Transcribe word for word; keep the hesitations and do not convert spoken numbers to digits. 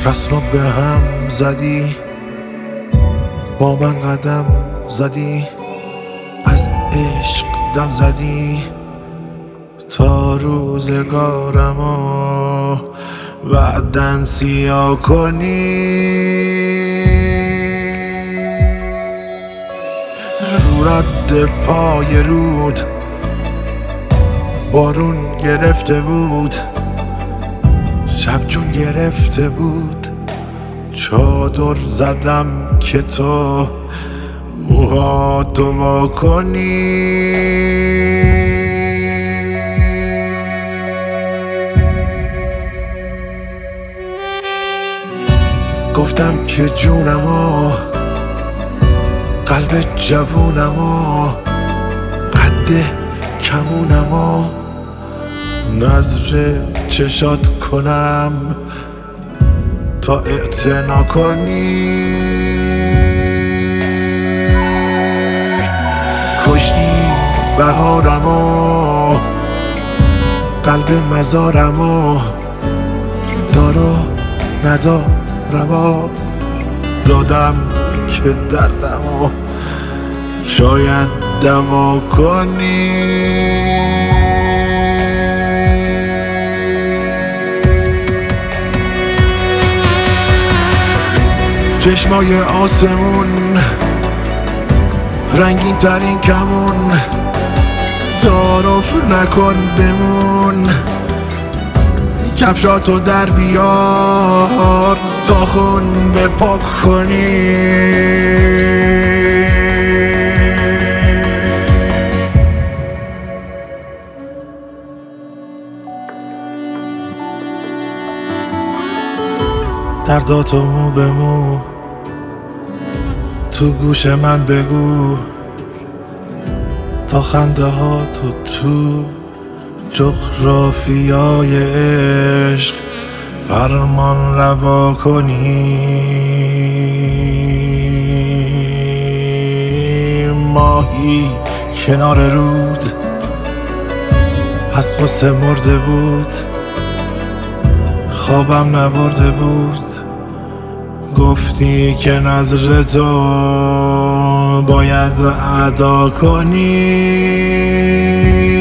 رسمو به هم زدی، با من قدم زدی، از عشق دم زدی، تا روزگارمو بعدن سیاه کنی. رو رد پای رود بارون گرفته بود، شب جون گرفته بود، چادر زدم که تو موهاتو وا کنی. گفتم که جونمو، قلب جوونمو، قد کمونمو نظر چشات کنم تا اعتنا کنی. کشتی بهارمو، قلب مزارمو، دارو ندارمو دادم که دردمو شاید دوا کنی. چشمای آسمون رنگین ترین کمون، تعارف نکن بمون، کفشاتو در بیار تا خون بپاک کنی. درداتو مو به مو تو گوش من بگو، تا خنده ها تو تو جغرافیای عشق فرمان روا کنی. ماهی کنار رود از غصه مرده بود، خوابم نبرده بود، گفتی که نظر تو باید ادا کنی.